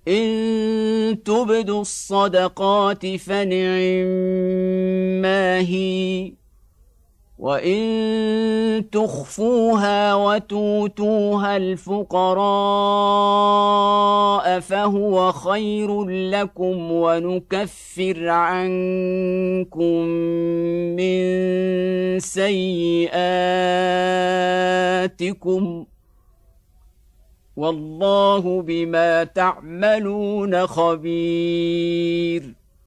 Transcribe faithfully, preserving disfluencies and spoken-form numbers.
إن تبدوا الصدقات فنعما هي، وإن تخفوها وتؤتوها الفقراء فهو خير لكم، ونكفر عنكم من سيئاتكم، والله بما تعملون خبير.